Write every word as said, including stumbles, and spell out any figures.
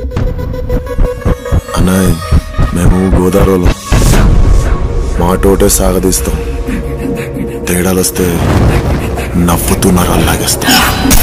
అన్నయ్య మేము గోదావరిలో మాటోటే సాగదీస్తాం, తేడాలు వస్తే నవ్వుతూ నరాలు లాగేస్తాం.